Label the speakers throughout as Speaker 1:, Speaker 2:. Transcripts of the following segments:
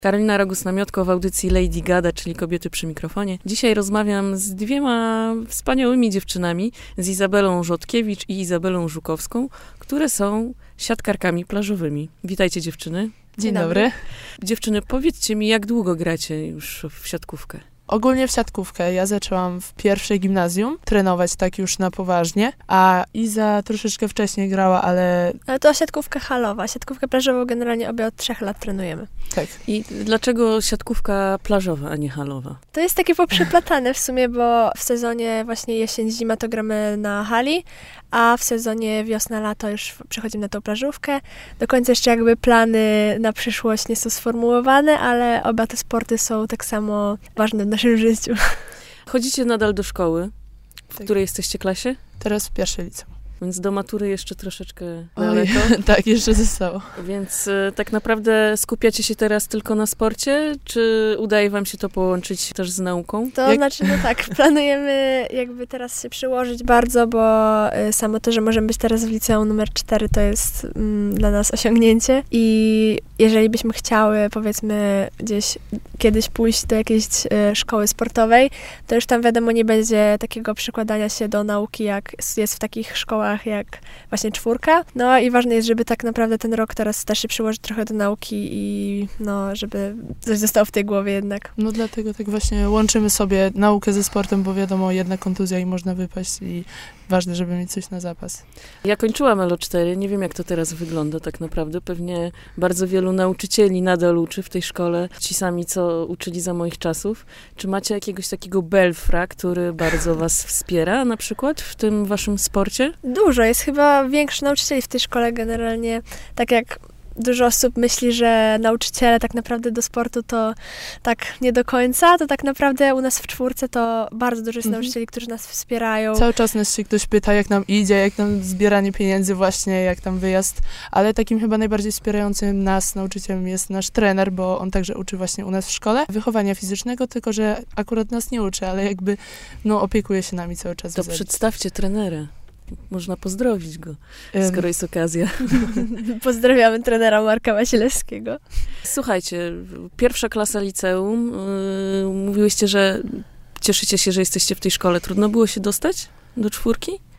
Speaker 1: Karolina Rogus-Namiotko w audycji Lady Gada, czyli Kobiety przy mikrofonie. Dzisiaj rozmawiam z dwiema wspaniałymi dziewczynami, z Izabelą Rzodkiewicz i Izabelą Żukowską, które są siatkarkami plażowymi. Witajcie dziewczyny.
Speaker 2: Dzień dobry.
Speaker 1: Dziewczyny, powiedzcie mi, jak długo gracie już w siatkówkę?
Speaker 2: Ogólnie w siatkówkę. Ja zaczęłam w pierwszej gimnazjum trenować tak już na poważnie, a Iza troszeczkę wcześniej grała, ale...
Speaker 3: Ale to siatkówka halowa. Siatkówkę plażową generalnie obie od 3 lat trenujemy.
Speaker 2: Tak.
Speaker 1: I dlaczego siatkówka plażowa, a nie halowa?
Speaker 3: To jest takie poprzeplatane w sumie, bo w sezonie właśnie jesień-zima to gramy na hali, a w sezonie wiosna-lato już przechodzimy na tą plażówkę. Do końca jeszcze jakby plany na przyszłość nie są sformułowane, ale oba te sporty są tak samo ważne w naszym życiu.
Speaker 1: Chodzicie nadal do szkoły, w której jesteście klasie?
Speaker 2: Teraz w pierwszej liceum.
Speaker 1: Więc do matury jeszcze troszeczkę daleko.
Speaker 2: Tak, jeszcze zostało.
Speaker 1: Więc tak naprawdę skupiacie się teraz tylko na sporcie, czy udaje wam się to połączyć też z nauką?
Speaker 3: To znaczy, no tak, planujemy jakby teraz się przyłożyć bardzo, bo samo to, że możemy być teraz w liceum numer 4, to jest dla nas osiągnięcie i jeżeli byśmy chciały, powiedzmy, gdzieś kiedyś pójść do jakiejś szkoły sportowej, to już tam wiadomo nie będzie takiego przykładania się do nauki, jak jest w takich szkołach jak właśnie 4. No i ważne jest, żeby tak naprawdę ten rok teraz też się przyłożyć trochę do nauki i no, żeby coś zostało w tej głowie jednak.
Speaker 2: No dlatego tak właśnie łączymy sobie naukę ze sportem, bo wiadomo, jedna kontuzja i można wypaść i ważne, żeby mieć coś na zapas.
Speaker 1: Ja kończyłam LO4, nie wiem jak to teraz wygląda tak naprawdę. Pewnie bardzo wielu nauczycieli nadal uczy w tej szkole, ci sami, co uczyli za moich czasów. Czy macie jakiegoś takiego belfra, który bardzo was wspiera na przykład w tym waszym sporcie?
Speaker 3: Dużo, jest chyba większość nauczycieli w tej szkole generalnie, tak jak dużo osób myśli, że nauczyciele tak naprawdę do sportu to tak nie do końca, to tak naprawdę u nas w 4 to bardzo dużo jest nauczycieli, którzy nas wspierają.
Speaker 2: Cały czas nas się ktoś pyta, jak nam idzie, jak nam zbieranie pieniędzy właśnie, jak tam wyjazd, ale takim chyba najbardziej wspierającym nas nauczycielem jest nasz trener, bo on także uczy właśnie u nas w szkole wychowania fizycznego, tylko że akurat nas nie uczy, ale jakby opiekuje się nami cały czas.
Speaker 1: To przedstawcie trenera. Można pozdrowić go, skoro jest okazja.
Speaker 3: Pozdrawiamy trenera Marka Wasilewskiego.
Speaker 1: Słuchajcie, 1. klasa liceum. Mówiłyście, że cieszycie się, że jesteście w tej szkole. Trudno było się dostać do 4?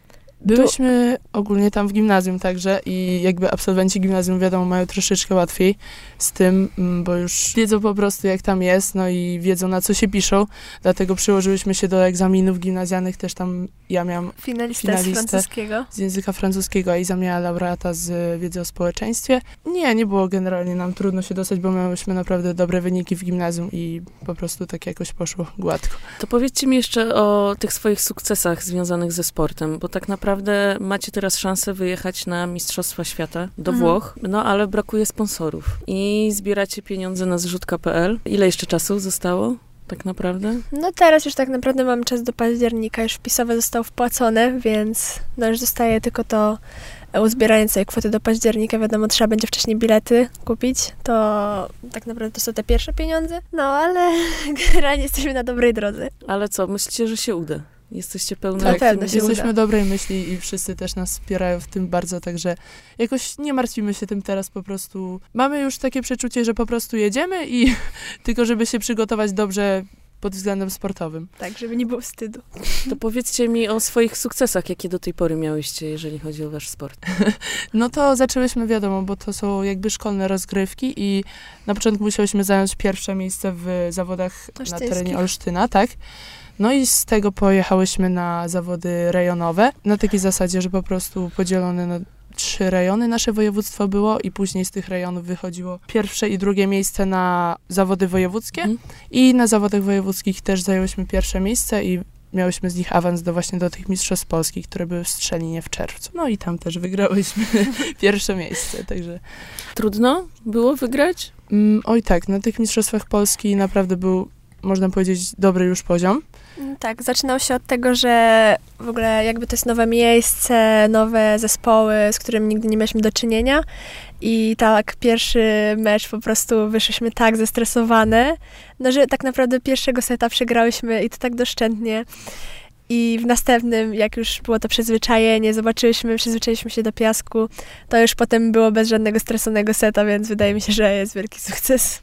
Speaker 2: Byłyśmy ogólnie tam w gimnazjum także i jakby absolwenci gimnazjum, wiadomo, mają troszeczkę łatwiej z tym, bo już wiedzą po prostu jak tam jest, no i wiedzą na co się piszą, dlatego przyłożyłyśmy się do egzaminów gimnazjalnych, też tam ja miałam
Speaker 3: finalistę z francuskiego.
Speaker 2: Z języka francuskiego, a Iza miała laureata z wiedzy o społeczeństwie. Nie było generalnie nam trudno się dostać, bo miałyśmy naprawdę dobre wyniki w gimnazjum i po prostu tak jakoś poszło gładko.
Speaker 1: To powiedzcie mi jeszcze o tych swoich sukcesach związanych ze sportem, bo tak naprawdę macie teraz szansę wyjechać na Mistrzostwa Świata do Włoch, no ale brakuje sponsorów i zbieracie pieniądze na zrzutka.pl. Ile jeszcze czasu zostało tak naprawdę?
Speaker 3: No teraz już tak naprawdę mamy czas do października, już wpisowe zostało wpłacone, więc no już zostaje tylko to uzbieranie całej kwoty do października. Wiadomo, trzeba będzie wcześniej bilety kupić, to tak naprawdę to są te pierwsze pieniądze, no ale generalnie jesteśmy na dobrej drodze.
Speaker 1: Ale co, myślicie, że się uda? Jesteście pełne
Speaker 2: tak,
Speaker 1: optymizmu.
Speaker 2: jesteśmy dobrej myśli i wszyscy też nas wspierają w tym bardzo, także jakoś nie martwimy się tym teraz, po prostu mamy już takie przeczucie, że po prostu jedziemy i tylko żeby się przygotować dobrze pod względem sportowym.
Speaker 3: Tak, żeby nie było wstydu.
Speaker 1: To powiedzcie mi o swoich sukcesach, jakie do tej pory miałyście, jeżeli chodzi o wasz sport.
Speaker 2: No to zaczęłyśmy, wiadomo, bo to są jakby szkolne rozgrywki i na początku musiałyśmy zająć pierwsze miejsce w zawodach na terenie Olsztyna, tak? No i z tego pojechałyśmy na zawody rejonowe, na takiej zasadzie, że po prostu podzielone na 3 rejony nasze województwo było i później z tych rejonów wychodziło pierwsze i drugie miejsce na zawody wojewódzkie i na zawodach wojewódzkich też zajęłyśmy pierwsze miejsce i miałyśmy z nich awans do tych mistrzostw polskich, które były w Strzelinie w czerwcu. No i tam też wygrałyśmy pierwsze miejsce, także...
Speaker 1: Trudno było wygrać?
Speaker 2: Oj tak, na tych mistrzostwach Polski naprawdę był, można powiedzieć, dobry już poziom.
Speaker 3: Tak, zaczynał się od tego, że w ogóle jakby to jest nowe miejsce, nowe zespoły, z którymi nigdy nie mieliśmy do czynienia i tak pierwszy mecz po prostu wyszliśmy tak zestresowane, no że tak naprawdę pierwszego seta przegrałyśmy i to tak doszczętnie. I w następnym, jak już było to przyzwyczajenie, przyzwyczailiśmy się do piasku, to już potem było bez żadnego straconego seta, więc wydaje mi się, że jest wielki sukces.